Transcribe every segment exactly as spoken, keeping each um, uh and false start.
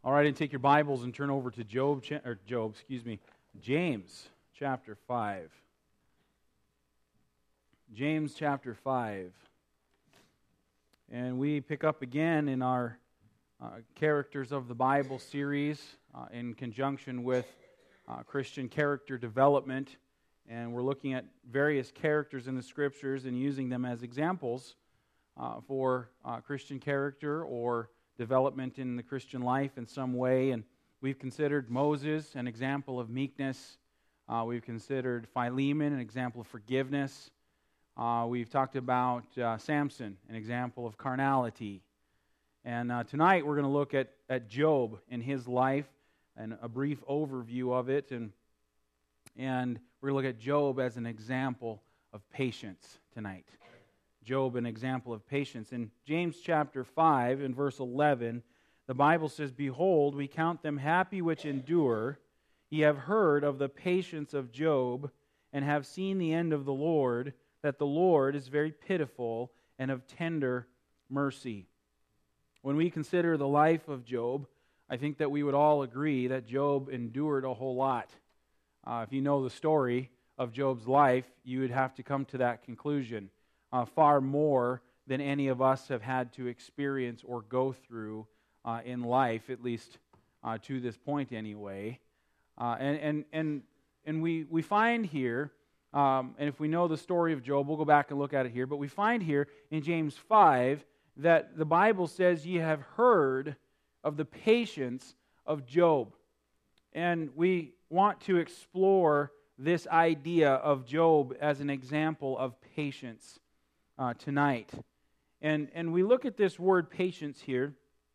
All right, and take your Bibles and turn over to Job, cha- or Job, excuse me, James chapter five. James chapter five. And we pick up again in our uh, Characters of the Bible series uh, in conjunction with uh, Christian character development. And we're looking at various characters in the Scriptures and using them as examples uh, for uh, Christian character or development in the Christian life in some way. And we've considered Moses, an example of meekness. Uh, we've considered Philemon, an example of forgiveness. Uh, we've talked about uh, Samson, an example of carnality. And uh, tonight we're going to look at, at Job in his life and a brief overview of it. And, and we're going to look at Job as an example of patience tonight. Job, an example of patience. In James chapter five, in verse eleven, the Bible says, "Behold, we count them happy which endure. Ye have heard of the patience of Job, and have seen the end of the Lord, that the Lord is very pitiful and of tender mercy." When we consider the life of Job, I think that we would all agree that Job endured a whole lot. Uh, if you know the story of Job's life, you would have to come to that conclusion. Uh, far more than any of us have had to experience or go through uh, in life, at least uh, to this point anyway. Uh, and and and and we we find here, um, and if we know the story of Job, we'll go back and look at it here. But we find here in James five that the Bible says, "Ye have heard of the patience of Job," and we want to explore this idea of Job as an example of patience Uh, tonight. And and we look at this word patience here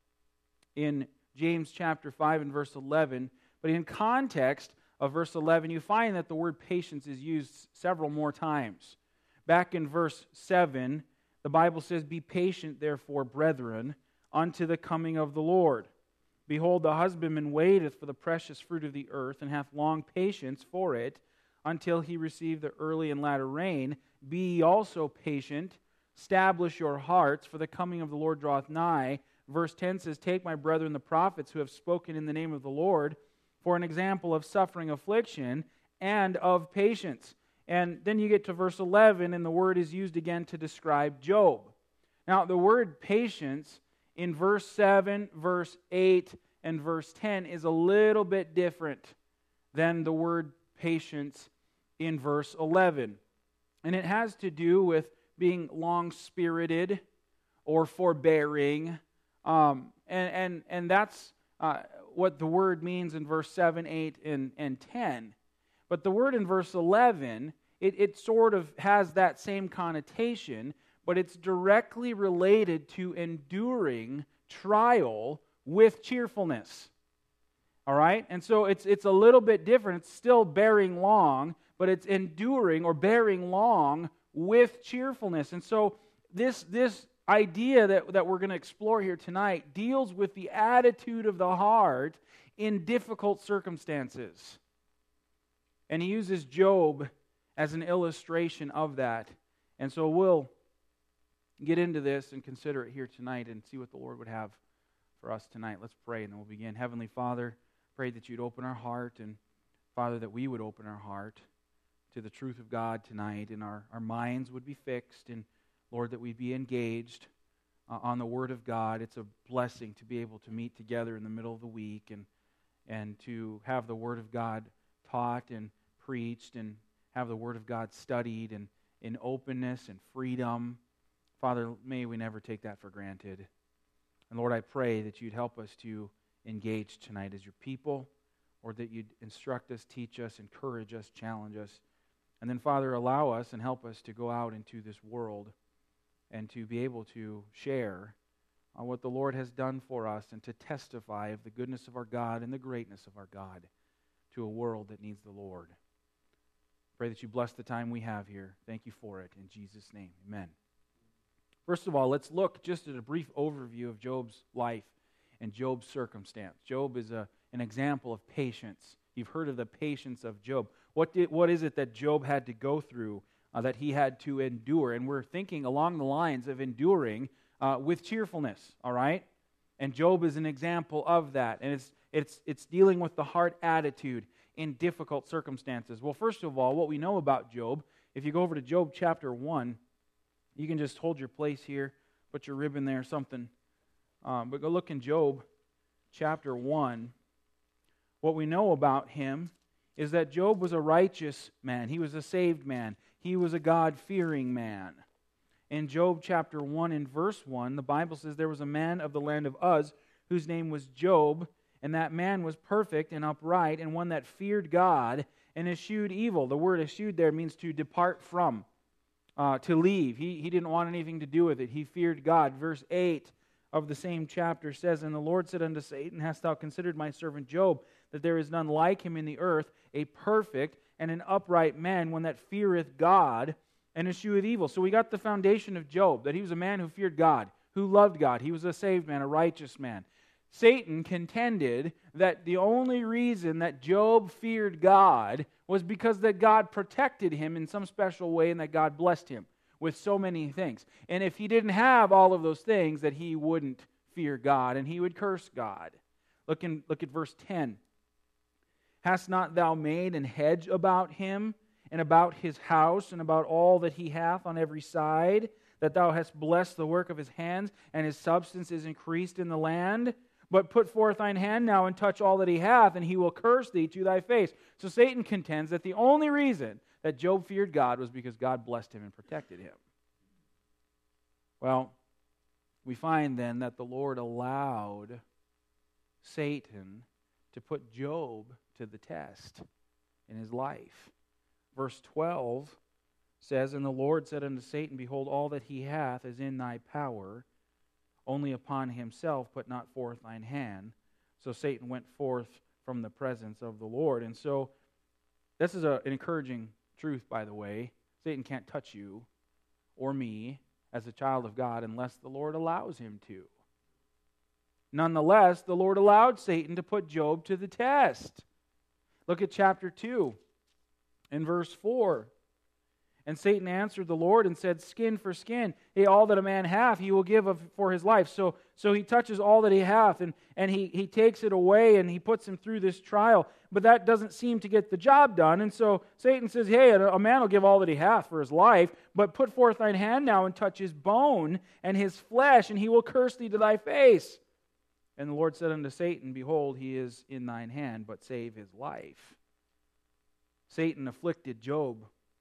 in James chapter five and verse eleven, but in context of verse eleven, you find that the word patience is used several more times. Back in verse seven, the Bible says, "Be patient, therefore, brethren, unto the coming of the Lord. Behold, the husbandman waiteth for the precious fruit of the earth, and hath long patience for it, until he receive the early and latter rain. Be ye also patient, establish your hearts, for the coming of the Lord draweth nigh." Verse ten says, "Take my brethren the prophets who have spoken in the name of the Lord for an example of suffering affliction and of patience." And then you get to verse eleven, and the word is used again to describe Job. Now, the word patience in verse seven, verse eight, and verse ten is a little bit different than the word patience in verse eleven. And it has to do with being long-spirited or forbearing. Um, and, and, and that's uh, what the word means in verse seven, eight, and, and ten. But the word in verse eleven, it, it sort of has that same connotation, but it's directly related to enduring trial with cheerfulness. All right? And so it's it's a little bit different. It's still bearing long, but it's enduring or bearing long with cheerfulness. And so this this idea that, that we're going to explore here tonight deals with the attitude of the heart in difficult circumstances. And he uses Job as an illustration of that. And so we'll get into this and consider it here tonight and see what the Lord would have for us tonight. Let's pray and then we'll begin. Heavenly Father, pray that you'd open our heart, and Father, that we would open our heart to the truth of God tonight, and our, our minds would be fixed, and Lord, that we'd be engaged uh, on the Word of God. It's a blessing to be able to meet together in the middle of the week and and to have the Word of God taught and preached, and have the Word of God studied and in openness and freedom. Father, may we never take that for granted. And Lord, I pray that you'd help us to engage tonight as your people, or that you'd instruct us, teach us, encourage us, challenge us. And then, Father, allow us and help us to go out into this world and to be able to share on what the Lord has done for us and to testify of the goodness of our God and the greatness of our God to a world that needs the Lord. Pray that you bless the time we have here. Thank you for it. In Jesus' name, amen. First of all, let's look just at a brief overview of Job's life and Job's circumstance. Job is a, an example of patience. You've heard of the patience of Job. What did, what is it that Job had to go through, uh, that he had to endure? And we're thinking along the lines of enduring uh, with cheerfulness, all right? And Job is an example of that. And it's it's it's dealing with the heart attitude in difficult circumstances. Well, first of all, what we know about Job, if you go over to Job chapter one, you can just hold your place here, put your ribbon there or something. Um, but go look in Job chapter one. What we know about him is that Job was a righteous man. He was a saved man. He was a God-fearing man. In Job chapter one and verse one, the Bible says there was a man of the land of Uz whose name was Job, and that man was perfect and upright and one that feared God and eschewed evil. The word eschewed there means to depart from, uh, to leave. He, he didn't want anything to do with it. He feared God. Verse eight of the same chapter says, "And the Lord said unto Satan, Hast thou considered my servant Job, that there is none like him in the earth, a perfect and an upright man, one that feareth God and escheweth evil." So we got the foundation of Job, that he was a man who feared God, who loved God. He was a saved man, a righteous man. Satan contended that the only reason that Job feared God was because that God protected him in some special way and that God blessed him with so many things. And if he didn't have all of those things, that he wouldn't fear God and he would curse God. Look, in, look at verse ten. "Hast not thou made an hedge about him, and about his house, and about all that he hath on every side, that thou hast blessed the work of his hands, and his substance is increased in the land? But put forth thine hand now, and touch all that he hath, and he will curse thee to thy face." So Satan contends that the only reason that Job feared God was because God blessed him and protected him. Well, we find then that the Lord allowed Satan to put Job to the test in his life. Verse twelve says, "And the Lord said unto Satan, Behold, all that he hath is in thy power, only upon himself put not forth thine hand. So Satan went forth from the presence of the Lord." And so, this is a, an encouraging truth, by the way. Satan can't touch you or me as a child of God unless the Lord allows him to. Nonetheless, the Lord allowed Satan to put Job to the test. Look at chapter two and verse four. "And Satan answered the Lord and said, Skin for skin, yea, all that a man hath he will give of, for his life." So, so he touches all that he hath, and, and he, he takes it away, and he puts him through this trial. But that doesn't seem to get the job done. And so Satan says, "Hey, a, a man will give all that he hath for his life, but put forth thine hand now and touch his bone and his flesh, and he will curse thee to thy face. And the Lord said unto Satan, Behold, he is in thine hand, but save his life." Satan afflicted Job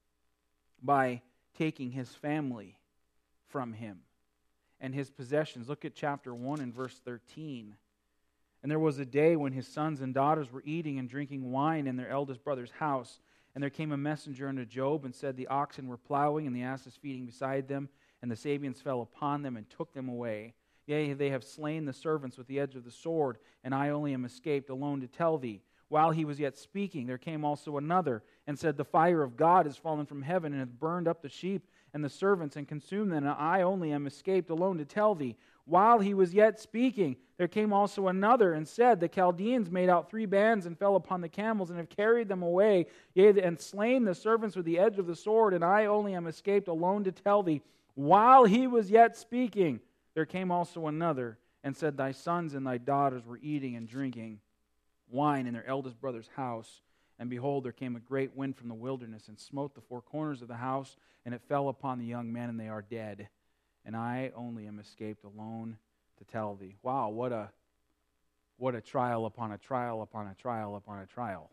by taking his family from him and his possessions. Look at chapter one and verse thirteen. "And there was a day when his sons and daughters were eating and drinking wine in their eldest brother's house. And there came a messenger unto Job and said, The oxen were plowing and the asses feeding beside them, and the Sabeans fell upon them and took them away. Yea, they have slain the servants with the edge of the sword, and I only am escaped alone to tell thee. While he was yet speaking, there came also another, and said, The fire of God is fallen from heaven, and hath burned up the sheep and the servants, and consumed them, and I only am escaped alone to tell thee. While he was yet speaking, there came also another, and said, The Chaldeans made out three bands, and fell upon the camels, and have carried them away, yea, and slain the servants with the edge of the sword, and I only am escaped alone to tell thee. While he was yet speaking, there came also another, and said, Thy sons and thy daughters were eating and drinking wine in their eldest brother's house. And behold, there came a great wind from the wilderness, and smote the four corners of the house, and it fell upon the young men, and they are dead. And I only am escaped alone to tell thee." Wow, what a what a trial upon a trial upon a trial upon a trial.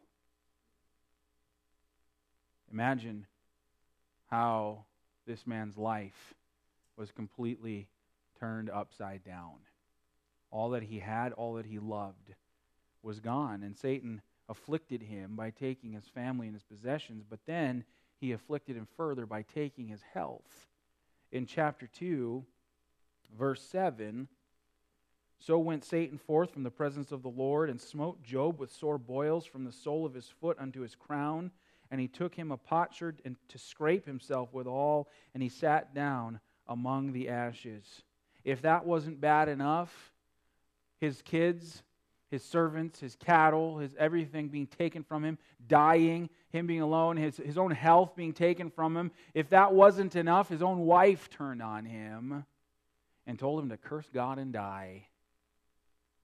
Imagine how this man's life was completely turned upside down. All that he had, all that he loved was gone. And Satan afflicted him by taking his family and his possessions, but then he afflicted him further by taking his health. In chapter two, verse seven, "So went Satan forth from the presence of the Lord, and smote Job with sore boils from the sole of his foot unto his crown. And he took him a potsherd and to scrape himself withal, and he sat down among the ashes." If that wasn't bad enough, his kids, his servants, his cattle, his everything being taken from him, dying, him being alone, his, his own health being taken from him. If that wasn't enough, his own wife turned on him and told him to curse God and die.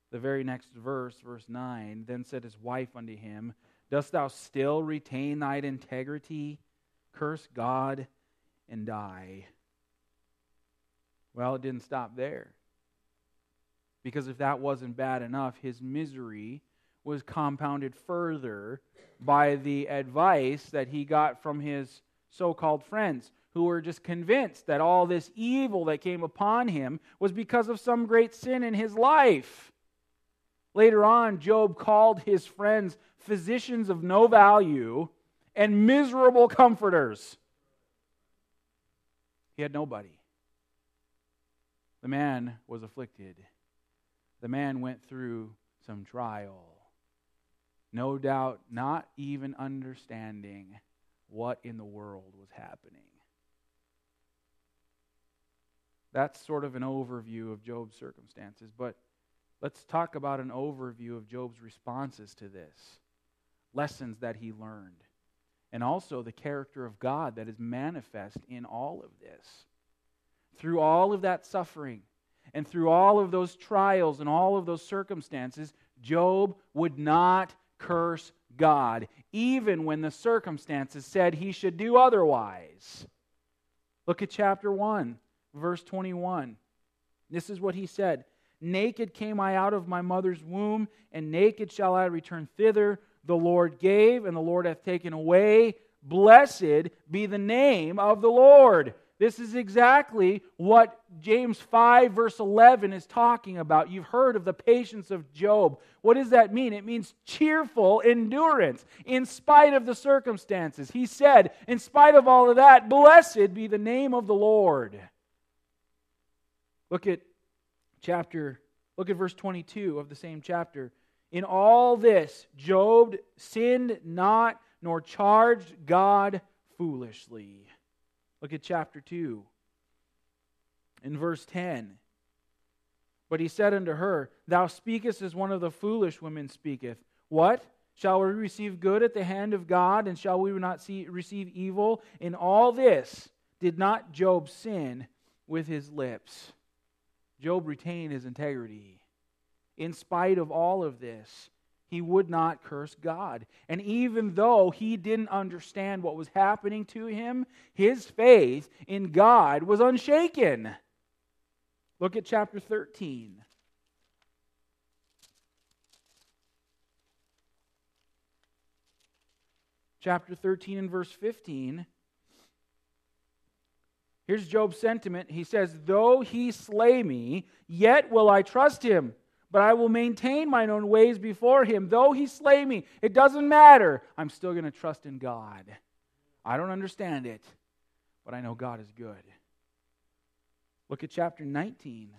The very next verse, verse nine, then said his wife unto him, Dost thou still retain thine integrity? Curse God and die. Well, it didn't stop there. Because if that wasn't bad enough, his misery was compounded further by the advice that he got from his so-called friends, who were just convinced that all this evil that came upon him was because of some great sin in his life. Later on, Job called his friends physicians of no value and miserable comforters. He had nobody. The man was afflicted. The man went through some trial. No doubt not even understanding what in the world was happening. That's sort of an overview of Job's circumstances, but let's talk about an overview of Job's responses to this, lessons that he learned, and also the character of God that is manifest in all of this. Through all of that suffering, and through all of those trials and all of those circumstances, Job would not curse God, even when the circumstances said he should do otherwise. Look at chapter one, verse twenty-one. This is what he said. Naked came I out of my mother's womb, and naked shall I return thither. The Lord gave, and the Lord hath taken away. Blessed be the name of the Lord. This is exactly what James five verse eleven is talking about. You've heard of the patience of Job. What does that mean? It means cheerful endurance in spite of the circumstances. He said, in spite of all of that, blessed be the name of the Lord. Look at chapter, look at verse twenty-two of the same chapter. In all this, Job sinned not, nor charged God foolishly. Look at chapter two. In verse ten. But he said unto her, Thou speakest as one of the foolish women speaketh. What? Shall we receive good at the hand of God, and shall we not see, receive evil? In all this did not Job sin with his lips. Job retained his integrity. In spite of all of this, he would not curse God. And even though he didn't understand what was happening to him, his faith in God was unshaken. Look at chapter thirteen. Chapter thirteen and verse fifteen. Here's Job's sentiment. He says, Though he slay me, yet will I trust him. But I will maintain mine own ways before him. Though he slay me, it doesn't matter. I'm still going to trust in God. I don't understand it, but I know God is good. Look at chapter nineteen.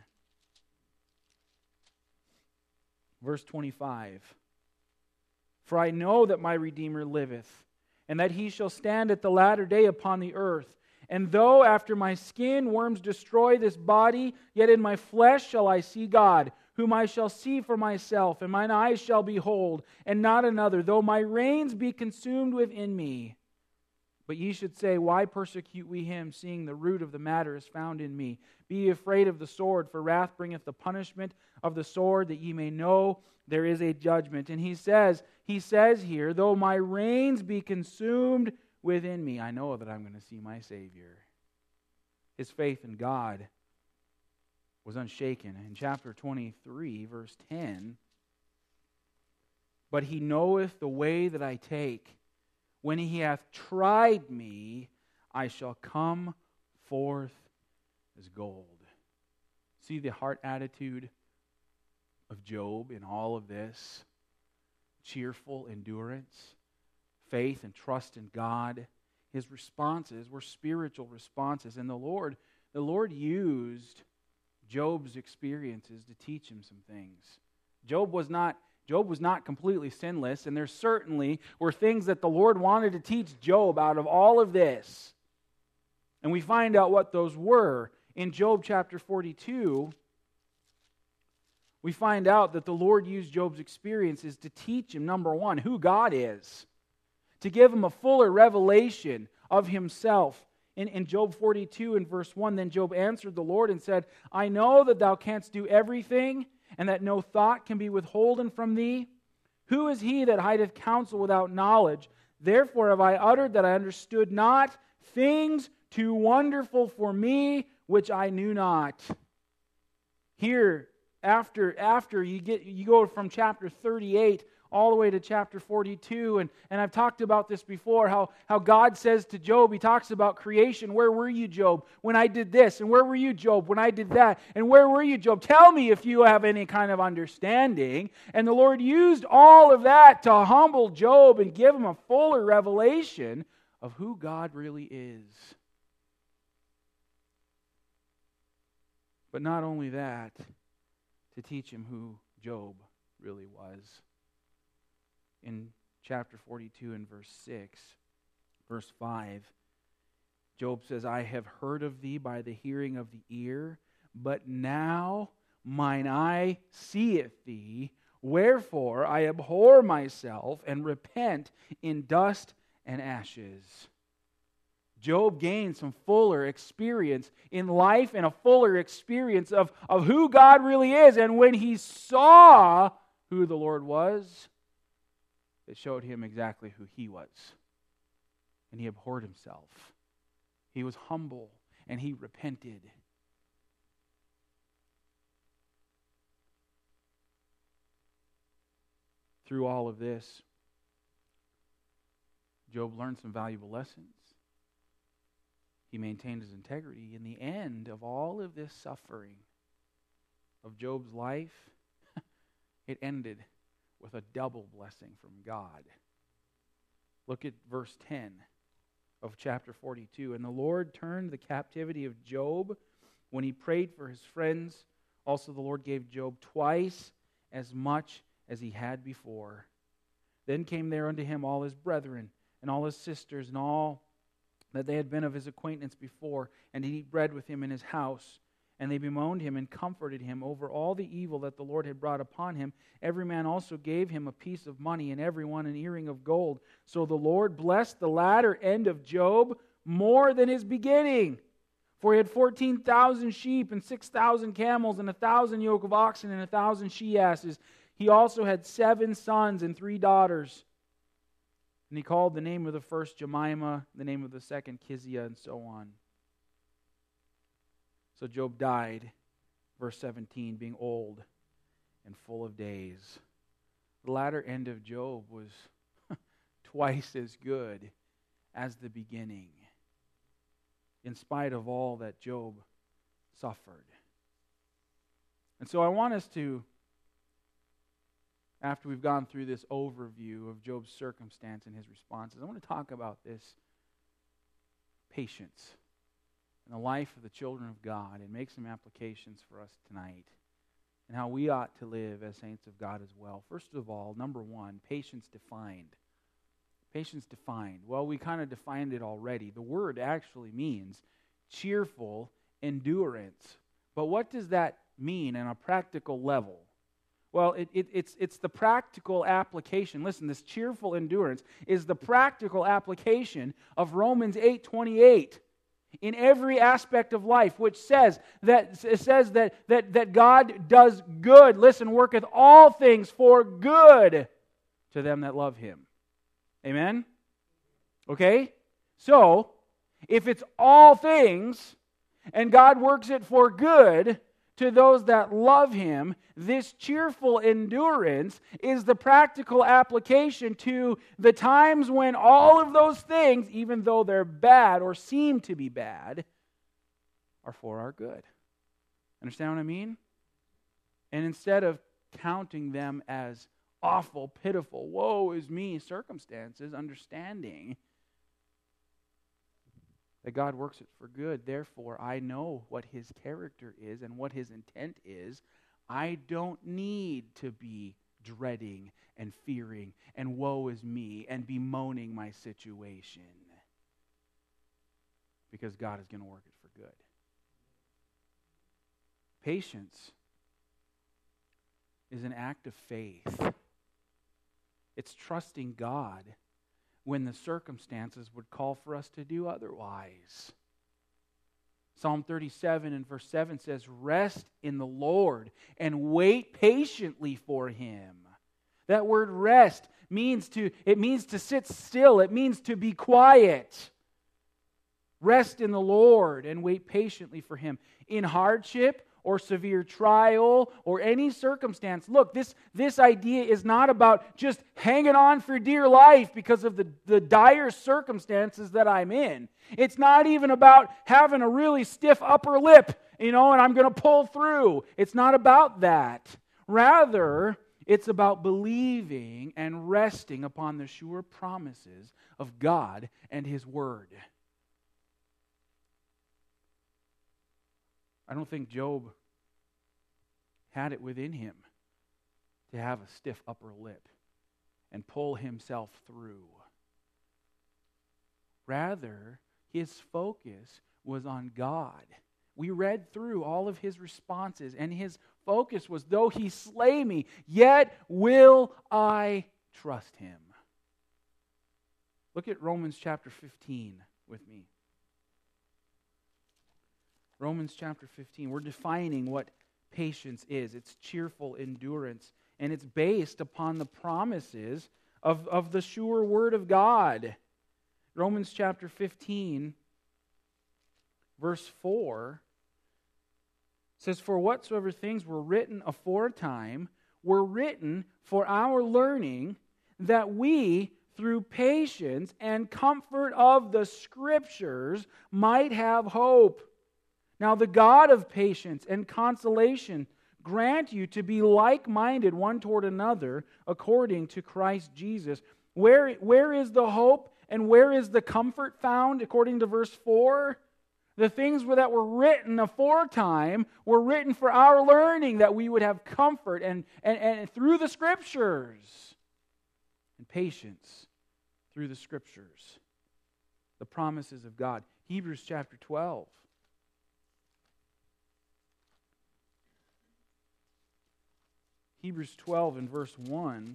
Verse twenty-five. For I know that my Redeemer liveth, and that he shall stand at the latter day upon the earth. And though after my skin worms destroy this body, yet in my flesh shall I see God, whom I shall see for myself, and mine eyes shall behold, and not another, though my reins be consumed within me. But ye should say, Why persecute we him, seeing the root of the matter is found in me? Be ye afraid of the sword, for wrath bringeth the punishment of the sword, that ye may know there is a judgment. And he says, he says here, though my reins be consumed within me, I know that I'm going to see my Savior. His faith in God was unshaken. In chapter twenty-three, verse ten, But he knoweth the way that I take. When he hath tried me, I shall come forth as gold. See the heart attitude of Job in all of this? Cheerful endurance, faith and trust in God. His responses were spiritual responses. And the Lord, the Lord used Job's experiences to teach him some things. Job was not Job was not completely sinless, and there certainly were things that the Lord wanted to teach Job out of all of this. And we find out what those were. In Job chapter forty-two, we find out that the Lord used Job's experiences to teach him, number one, who God is, to give him a fuller revelation of himself. In, in Job forty-two and verse one, Then Job answered the Lord and said, I know that thou canst do everything, and that no thought can be withholden from thee? Who is he that hideth counsel without knowledge? Therefore have I uttered that I understood not things too wonderful for me, which I knew not. Here, after after you get you go from chapter thirty-eight all the way to chapter forty-two, and, and I've talked about this before, how, how God says to Job, he talks about creation. Where were you, Job, when I did this? And where were you, Job, when I did that? And where were you, Job? Tell me if you have any kind of understanding. And the Lord used all of that to humble Job and give him a fuller revelation of who God really is. But not only that, to teach him who Job really was. In chapter forty-two and verse six, verse five, Job says, I have heard of thee by the hearing of the ear, but now mine eye seeth thee. Wherefore I abhor myself and repent in dust and ashes. Job gained some fuller experience in life and a fuller experience of, of who God really is. And when he saw who the Lord was, it showed him exactly who he was. And he abhorred himself. He was humble and he repented. Through all of this, Job learned some valuable lessons. He maintained his integrity. In the end of all of this suffering of Job's life, it ended with a double blessing from God. Look at verse ten of chapter forty-two. And the Lord turned the captivity of Job when he prayed for his friends. Also the Lord gave Job twice as much as he had before. Then came there unto him all his brethren and all his sisters and all that they had been of his acquaintance before, and to eat bread with him in his house. And they bemoaned him and comforted him over all the evil that the Lord had brought upon him. Every man also gave him a piece of money, and every one an earring of gold. So the Lord blessed the latter end of Job more than his beginning. For he had fourteen thousand sheep, and six thousand camels, and a thousand yoke of oxen, and a thousand she-asses. He also had seven sons and three daughters. And he called the name of the first Jemimah, the name of the second Keziah, and so on. So Job died, verse seventeen, being old and full of days. The latter end of Job was twice as good as the beginning, in spite of all that Job suffered. And so I want us to, after we've gone through this overview of Job's circumstance and his responses, I want to talk about this patience in the life of the children of God and make some applications for us tonight and how we ought to live as saints of God as well. First of all, number one, patience defined. Patience defined. Well, we kind of defined it already. The word actually means cheerful endurance. But what does that mean on a practical level? Well, it, it, it's, it's the practical application. Listen, this cheerful endurance is the practical application of Romans eight twenty-eight. In every aspect of life, which says that it says that, that, that God does good, listen, worketh all things for good to them that love Him. Amen? Okay? So, if it's all things, and God works it for good to those that love Him, this cheerful endurance is the practical application to the times when all of those things, even though they're bad or seem to be bad, are for our good. Understand what I mean? And instead of counting them as awful, pitiful, woe is me circumstances, understanding that God works it for good. Therefore, I know what His character is and what His intent is. I don't need to be dreading and fearing and woe is me and bemoaning my situation, because God is going to work it for good. Patience is an act of faith. It's trusting God when the circumstances would call for us to do otherwise. Psalm thirty-seven and verse seven says, "Rest in the Lord and wait patiently for Him." That word rest means to, it means to sit still. It means to be quiet. Rest in the Lord and wait patiently for Him. In hardship or severe trial or any circumstance. Look, this, this idea is not about just hanging on for dear life because of the, the dire circumstances that I'm in. It's not even about having a really stiff upper lip, you know, and I'm going to pull through. It's not about that. Rather, it's about believing and resting upon the sure promises of God and His Word. I don't think Job had it within him to have a stiff upper lip and pull himself through. Rather, his focus was on God. We read through all of his responses, and his focus was, though he slay me, yet will I trust him. Look at Romans chapter fifteen with me. Romans chapter fifteen. We're defining what patience is. It's cheerful endurance, and it's based upon the promises of, of the sure Word of God. Romans chapter fifteen, verse four says, "For whatsoever things were written aforetime were written for our learning, that we, through patience and comfort of the Scriptures, might have hope. Now the God of patience and consolation grant you to be like-minded one toward another according to Christ Jesus." Where, where is the hope and where is the comfort found according to verse four? The things that were written aforetime were written for our learning, that we would have comfort and, and, and through the Scriptures, and patience through the Scriptures. The promises of God. Hebrews chapter twelve. Hebrews twelve and verse one.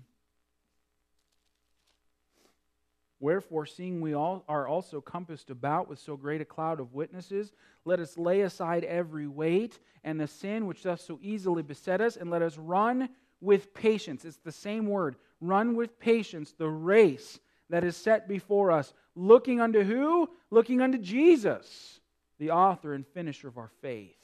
"Wherefore, seeing we all are also compassed about with so great a cloud of witnesses, let us lay aside every weight and the sin which doth so easily beset us, and let us run with patience." It's the same word. Run with patience the race that is set before us. Looking unto who? Looking unto Jesus, the author and finisher of our faith.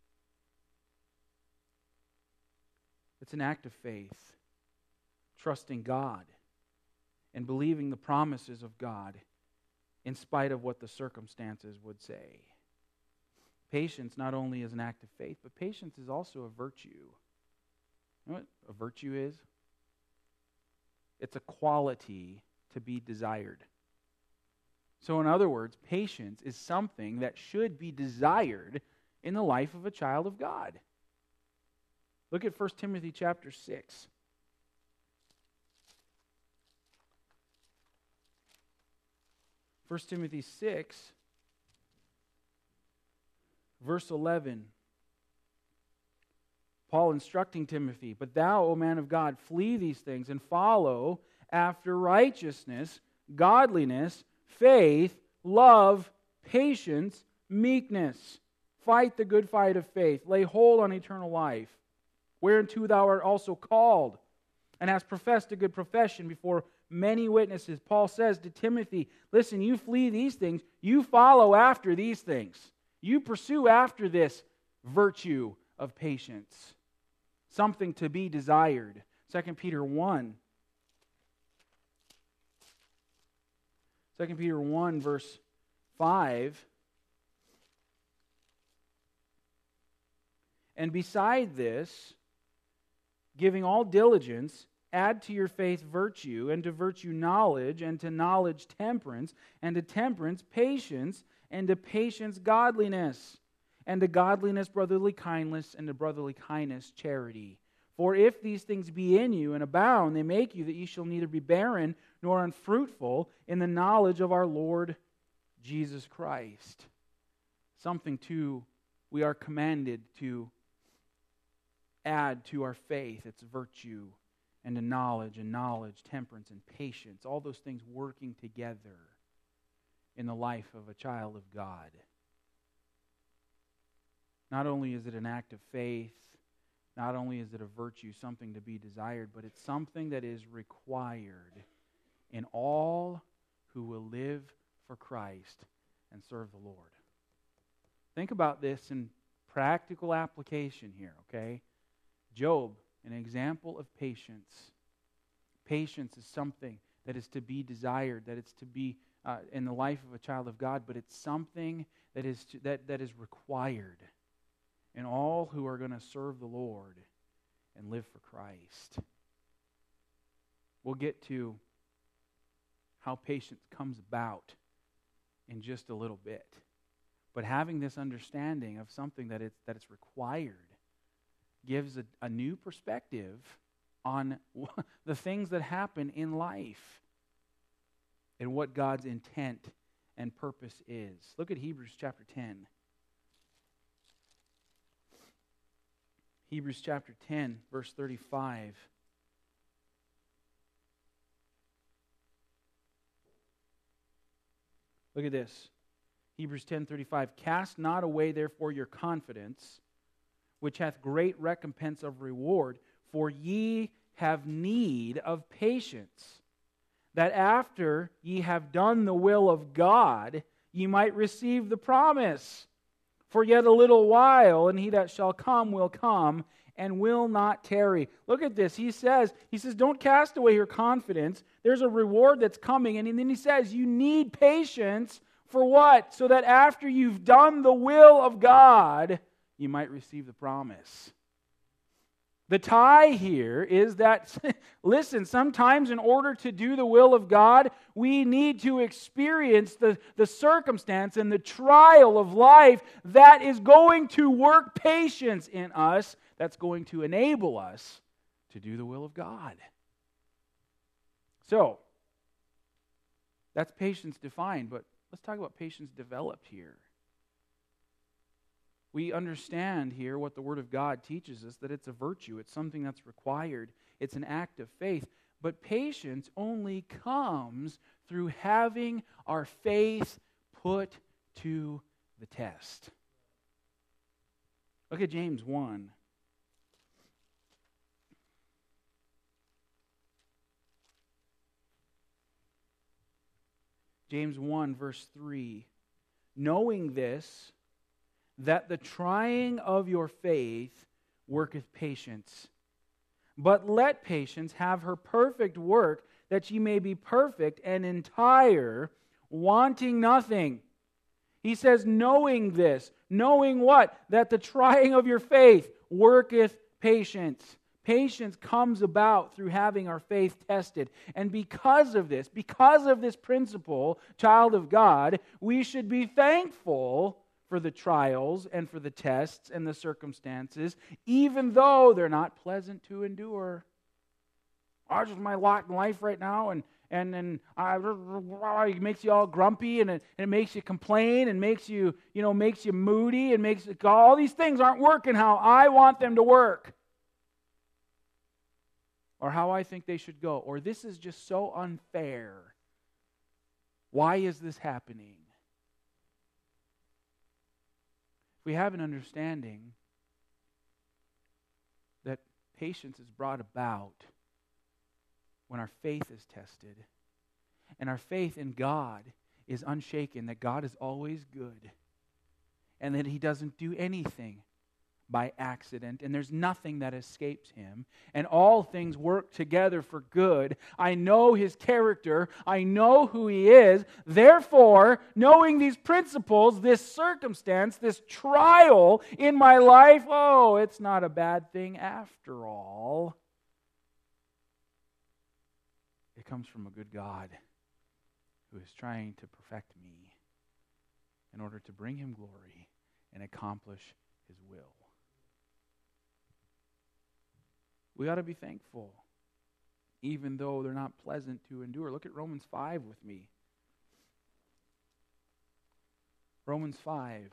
It's an act of faith, trusting God and believing the promises of God in spite of what the circumstances would say. Patience not only is an act of faith, but patience is also a virtue. You know what a virtue is? It's a quality to be desired. So in other words, patience is something that should be desired in the life of a child of God. Look at First Timothy chapter six. First Timothy six, verse eleven. Paul instructing Timothy, "But thou, O man of God, flee these things and follow after righteousness, godliness, faith, love, patience, meekness. Fight the good fight of faith. Lay hold on eternal life, whereunto thou art also called, and hast professed a good profession before many witnesses." Paul says to Timothy, listen, you flee these things, you follow after these things. You pursue after this virtue of patience. Something to be desired. Second Peter one. Second Peter one, verse five. "And beside this, giving all diligence, add to your faith virtue, and to virtue knowledge, and to knowledge temperance, and to temperance patience, and to patience godliness, and to godliness brotherly kindness, and to brotherly kindness charity. For if these things be in you and abound, they make you that ye shall neither be barren nor unfruitful in the knowledge of our Lord Jesus Christ." Something to, we are commanded to add to our faith. It's virtue and to knowledge, and knowledge, temperance, and patience. All those things working together in the life of a child of God. Not only is it an act of faith, not only is it a virtue, something to be desired, but it's something that is required in all who will live for Christ and serve the Lord. Think about this in practical application here, okay? Job, an example of patience. Patience is something that is to be desired, that it's to be uh, in the life of a child of God, but it's something that is to, that, that is required in all who are going to serve the Lord and live for Christ. We'll get to how patience comes about in just a little bit. But having this understanding of something that it's, that it's required gives a, a new perspective on the things that happen in life and what God's intent and purpose is. Look at Hebrews chapter ten. Hebrews chapter ten, verse thirty-five. Look at this. Hebrews ten thirty-five. Cast not away therefore your confidence, which hath great recompense of reward, for ye have need of patience, that after ye have done the will of God, ye might receive the promise. For yet a little while, and he that shall come will come, and will not tarry. Look at this. He says, he says, don't cast away your confidence. There's a reward that's coming. And then he says, you need patience for what? So that after you've done the will of God, you might receive the promise. The tie here is that, listen, sometimes in order to do the will of God, we need to experience the, the circumstance and the trial of life that is going to work patience in us, that's going to enable us to do the will of God. So, that's patience defined, but let's talk about patience developed here. We understand here what the Word of God teaches us, that it's a virtue. It's something that's required. It's an act of faith. But patience only comes through having our faith put to the test. Look at James one. James one, verse three. Knowing this, that the trying of your faith worketh patience. But let patience have her perfect work, that ye may be perfect and entire, wanting nothing. He says, knowing this, knowing what? That the trying of your faith worketh patience. Patience comes about through having our faith tested. And because of this, because of this principle, child of God, we should be thankful for the trials and for the tests and the circumstances, even though they're not pleasant to endure. Oh, just my lot in life right now, and and and uh, it makes you all grumpy, and it, and it makes you complain, and makes you you know makes you moody, and makes all these things aren't working how I want them to work, or how I think they should go, or this is just so unfair. Why is this happening? We have an understanding that patience is brought about when our faith is tested. And our faith in God is unshaken, that God is always good. And that He doesn't do anything by accident, and there's nothing that escapes Him, and all things work together for good. I know His character, I know who He is, therefore, knowing these principles, this circumstance, this trial in my life, oh, it's not a bad thing after all. It comes from a good God who is trying to perfect me in order to bring Him glory and accomplish His will. We ought to be thankful, even though they're not pleasant to endure. Look at Romans five with me. Romans five.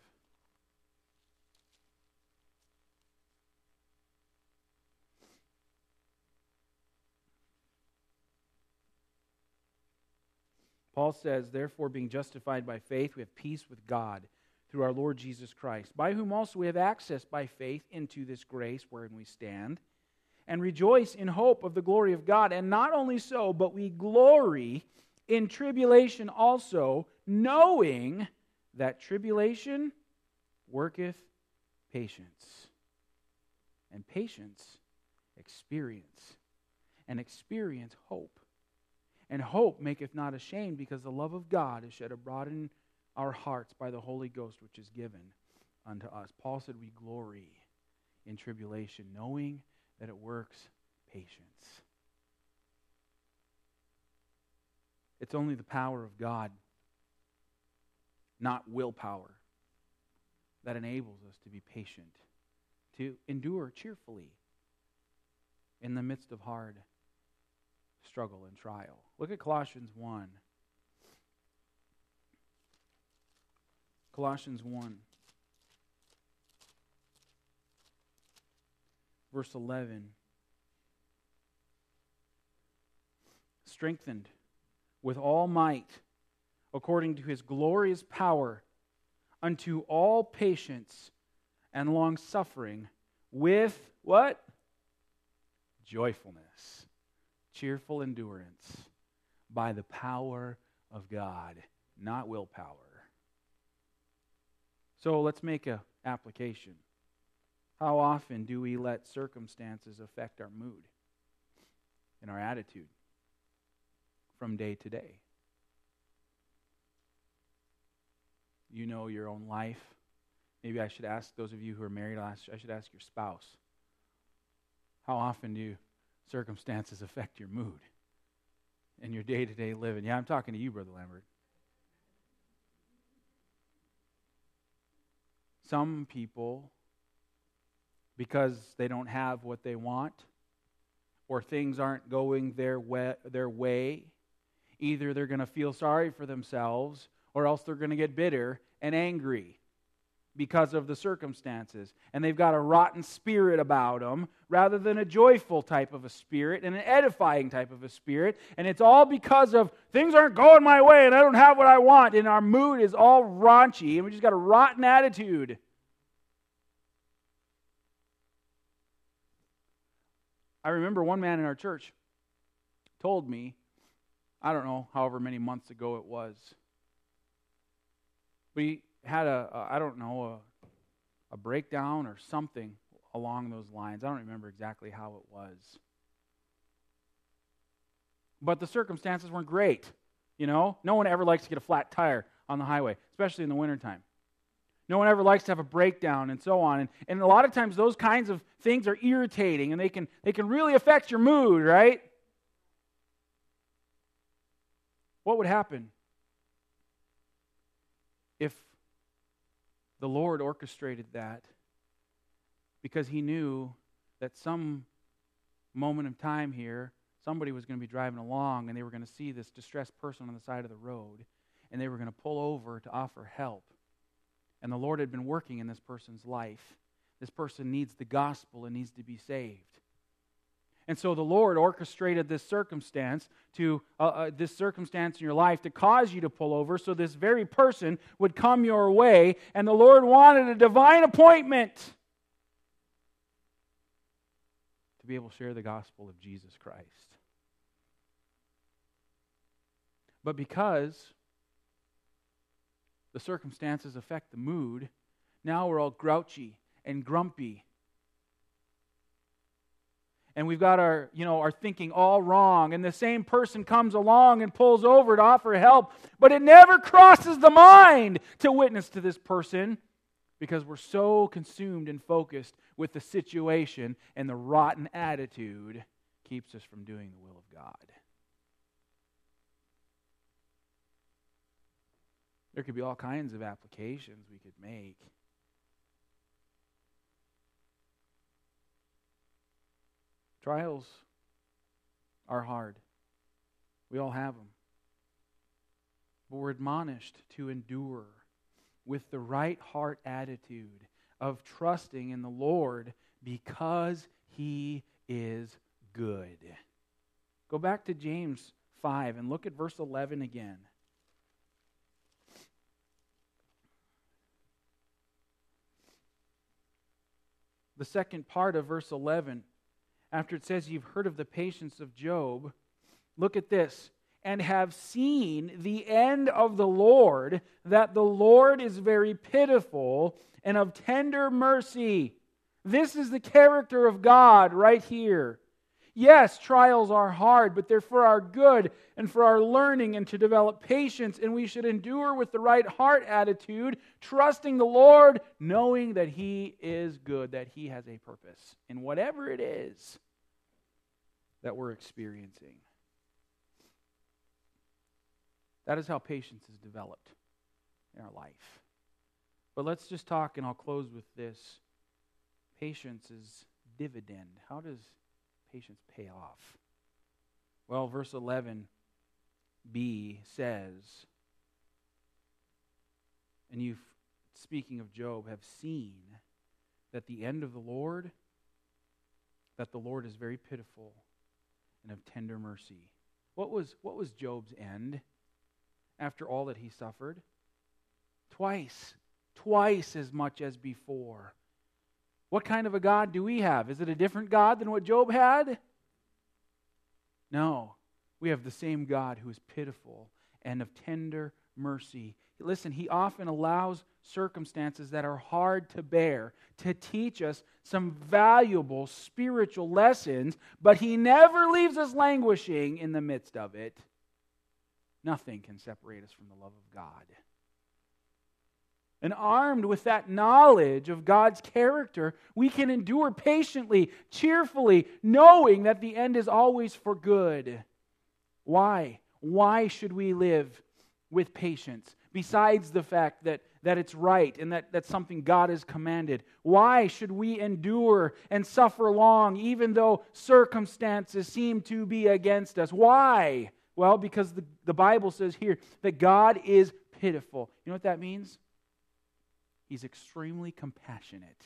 Paul says, therefore, being justified by faith, we have peace with God through our Lord Jesus Christ, by whom also we have access by faith into this grace wherein we stand, and rejoice in hope of the glory of God. And not only so, but we glory in tribulation also, knowing that tribulation worketh patience, and patience experience, and experience hope. And hope maketh not ashamed, because the love of God is shed abroad in our hearts by the Holy Ghost, which is given unto us. Paul said we glory in tribulation, knowing that it works patience. It's only the power of God, not willpower, that enables us to be patient, to endure cheerfully in the midst of hard struggle and trial. Look at Colossians one. Colossians one, verse eleven. Strengthened with all might, according to his glorious power, unto all patience and long-suffering, with what? Joyfulness, cheerful endurance, by the power of God, not willpower. So let's make an application. How often do we let circumstances affect our mood and our attitude from day to day? You know your own life. Maybe I should ask those of you who are married, I should ask your spouse. How often do circumstances affect your mood and your day-to-day living? Yeah, I'm talking to you, Brother Lambert. Some people, because they don't have what they want, or things aren't going their way, their way, either they're going to feel sorry for themselves, or else they're going to get bitter and angry because of the circumstances. And they've got a rotten spirit about them rather than a joyful type of a spirit and an edifying type of a spirit. And it's all because of things aren't going my way and I don't have what I want. And our mood is all raunchy and we just got a rotten attitude. I remember one man in our church told me, I don't know, however many months ago it was, but he had a, a I don't know, a, a breakdown or something along those lines. I don't remember exactly how it was. But the circumstances weren't great, you know? No one ever likes to get a flat tire on the highway, especially in the wintertime. No one ever likes to have a breakdown and so on. And, and a lot of times those kinds of things are irritating and they can they can really affect your mood, right? What would happen if the Lord orchestrated that because he knew that some moment of time here, somebody was going to be driving along and they were going to see this distressed person on the side of the road and they were going to pull over to offer help. And the Lord had been working in this person's life. This person needs the gospel and needs to be saved. And so the Lord orchestrated this circumstance to uh, uh, this circumstance in your life to cause you to pull over so this very person would come your way. And the Lord wanted a divine appointment to be able to share the gospel of Jesus Christ. But because the circumstances affect the mood, now we're all grouchy and grumpy. And we've got our, you know, our thinking all wrong. And the same person comes along and pulls over to offer help, but it never crosses the mind to witness to this person because we're so consumed and focused with the situation, and the rotten attitude keeps us from doing the will of God. There could be all kinds of applications we could make. Trials are hard. We all have them. But we're admonished to endure with the right heart attitude of trusting in the Lord because He is good. Go back to James five and look at verse eleven again. the second part of verse eleven, after it says you've heard of the patience of Job, look at this. And have seen the end of the Lord, that the Lord is very pitiful and of tender mercy. This is the character of God right here. Yes, trials are hard, but they're for our good and for our learning and to develop patience, and we should endure with the right heart attitude, trusting the Lord, knowing that He is good, that He has a purpose in whatever it is that we're experiencing. That is how patience is developed in our life. But let's just talk, and I'll close with this. Patience is dividend. How does patience pay off? Well, verse eleven b says, and you, speaking of Job, have seen that the end of the Lord, that the Lord is very pitiful and of tender mercy. What was, what was Job's end after all that he suffered? Twice. Twice as much as before. What kind of a God do we have? Is it a different God than what Job had? No. We have the same God who is pitiful and of tender mercy. Listen, He often allows circumstances that are hard to bear to teach us some valuable spiritual lessons, but He never leaves us languishing in the midst of it. Nothing can separate us from the love of God. And armed with that knowledge of God's character, we can endure patiently, cheerfully, knowing that the end is always for good. Why? Why should we live with patience? Besides the fact that, that it's right and that that's something God has commanded. Why should we endure and suffer long even though circumstances seem to be against us? Why? Well, because the, the Bible says here that God is pitiful. You know what that means? He's extremely compassionate.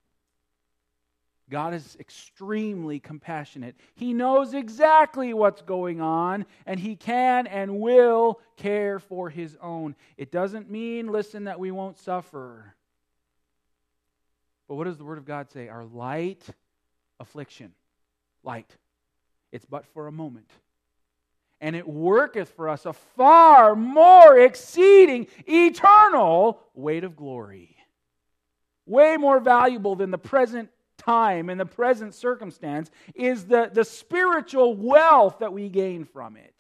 God is extremely compassionate. He knows exactly what's going on, and He can and will care for His own. It doesn't mean, listen, that we won't suffer. But what does the Word of God say? Our light affliction. Light. It's but for a moment. And it worketh for us a far more exceeding eternal weight of glory. Way more valuable than the present time and the present circumstance is the, the spiritual wealth that we gain from it.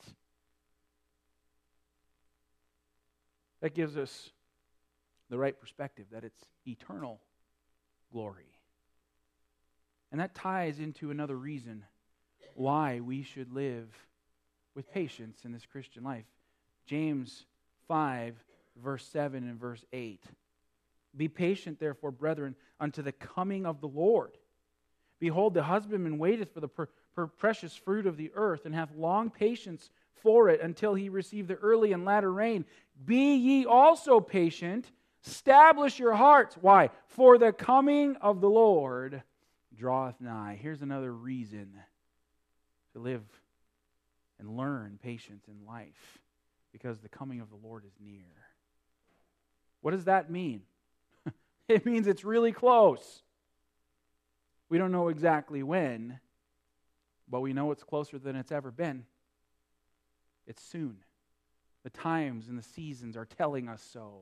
That gives us the right perspective, that it's eternal glory. And that ties into another reason why we should live with patience in this Christian life. James five, verse seven and verse eight. Be patient, therefore, brethren, unto the coming of the Lord. Behold, the husbandman waiteth for the per- per precious fruit of the earth, and hath long patience for it, until he receive the early and latter rain. Be ye also patient, establish your hearts. Why? For the coming of the Lord draweth nigh. Here's another reason to live and learn patience in life, because the coming of the Lord is near. What does that mean? It means it's really close. We don't know exactly when, but we know it's closer than it's ever been. It's soon. The times and the seasons are telling us so.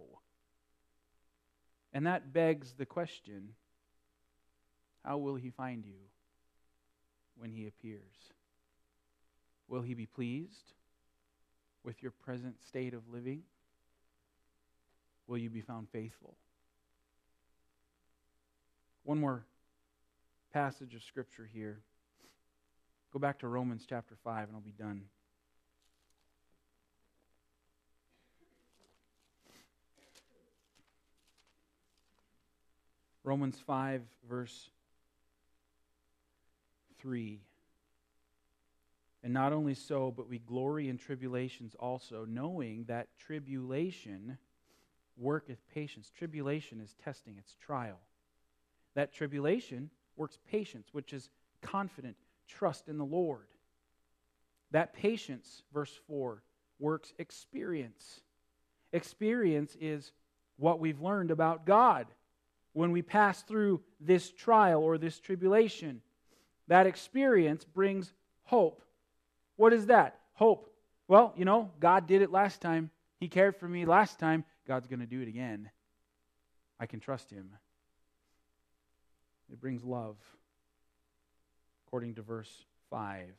And that begs the question, how will He find you when He appears? Will He be pleased with your present state of living? Will you be found faithful? One more passage of Scripture here. Go back to Romans chapter five and I'll be done. Romans five, verse three. And not only so, but we glory in tribulations also, knowing that tribulation worketh patience. Tribulation is testing, it's trial. That tribulation works patience, which is confident trust in the Lord. That patience, verse four, works experience. Experience is what we've learned about God. when we pass through this trial or this tribulation. That experience brings hope. What is that? Hope. Well, you know, God did it last time. He cared for me last time. God's going to do it again. I can trust Him. It brings love, according to verse five.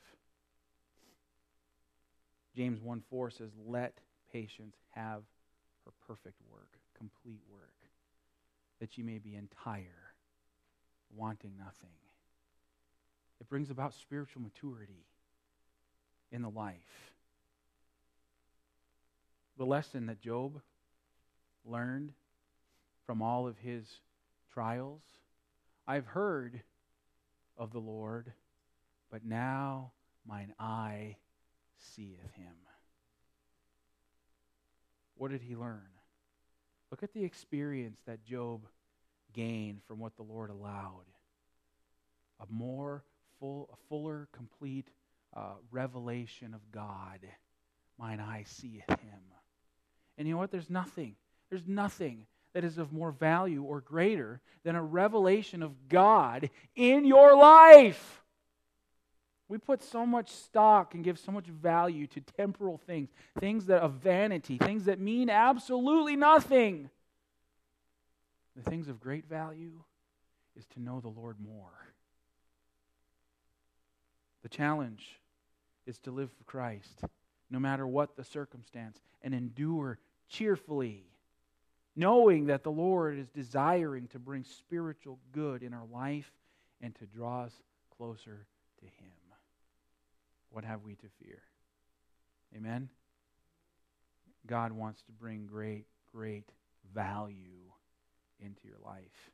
James one four says, let patience have her perfect work, complete work, that ye may be entire, wanting nothing. It brings about spiritual maturity in the life. The lesson that Job learned from all of his trials, I've heard of the Lord, but now mine eye seeth Him. What did he learn? Look at the experience that Job gained from what the Lord allowed. A more full, a fuller, complete uh, revelation of God. Mine eye seeth Him. And you know what? There's nothing. There's nothing that is of more value or greater than a revelation of God in your life. We put so much stock and give so much value to temporal things, things that of vanity, things that mean absolutely nothing. The things of great value is to know the Lord more. The challenge is to live for Christ, no matter what the circumstance, and endure cheerfully, knowing that the Lord is desiring to bring spiritual good in our life and to draw us closer to Him. What have we to fear? Amen? God wants to bring great, great value into your life.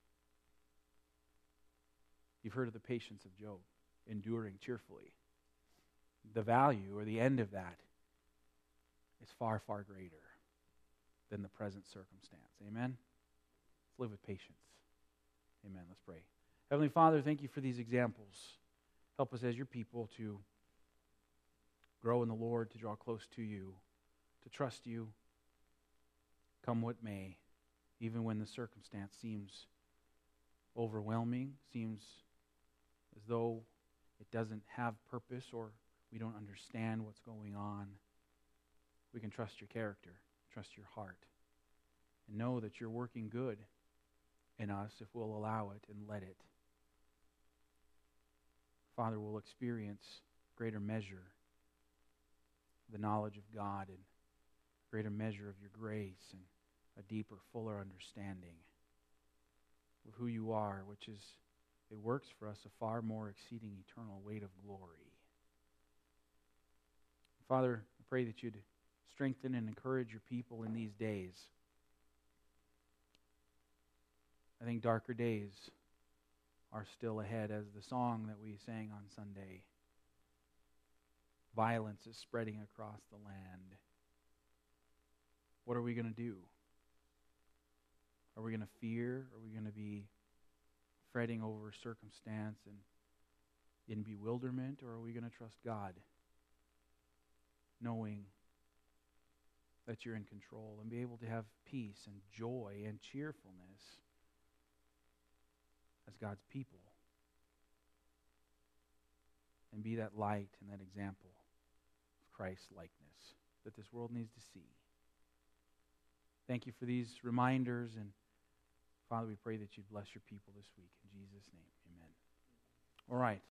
You've heard of the patience of Job, enduring cheerfully. The value or the end of that is far, far greater than the present circumstance. Amen? Let's live with patience. Amen. Let's pray. Heavenly Father, thank you for these examples. Help us as your people to grow in the Lord, to draw close to you, to trust you, come what may, even when the circumstance seems overwhelming, seems as though it doesn't have purpose or we don't understand what's going on. We can trust your character, trust your heart, and know that you're working good in us if we'll allow it and let it. Father, we'll experience greater measure the knowledge of God and greater measure of your grace and a deeper, fuller understanding of who you are, which is, it works for us a far more exceeding eternal weight of glory. Father, I pray that you'd strengthen and encourage your people in these days. I think darker days are still ahead, as the song that we sang on Sunday. Violence is spreading across the land. What are we going to do? Are we going to fear? Are we going to be fretting over circumstance and in bewilderment? Or are we going to trust God, knowing that you're in control, and be able to have peace and joy and cheerfulness as God's people, and be that light and that example of Christ's likeness that this world needs to see. Thank you for these reminders, and Father, we pray that you'd bless your people this week. In Jesus' name, amen. All right.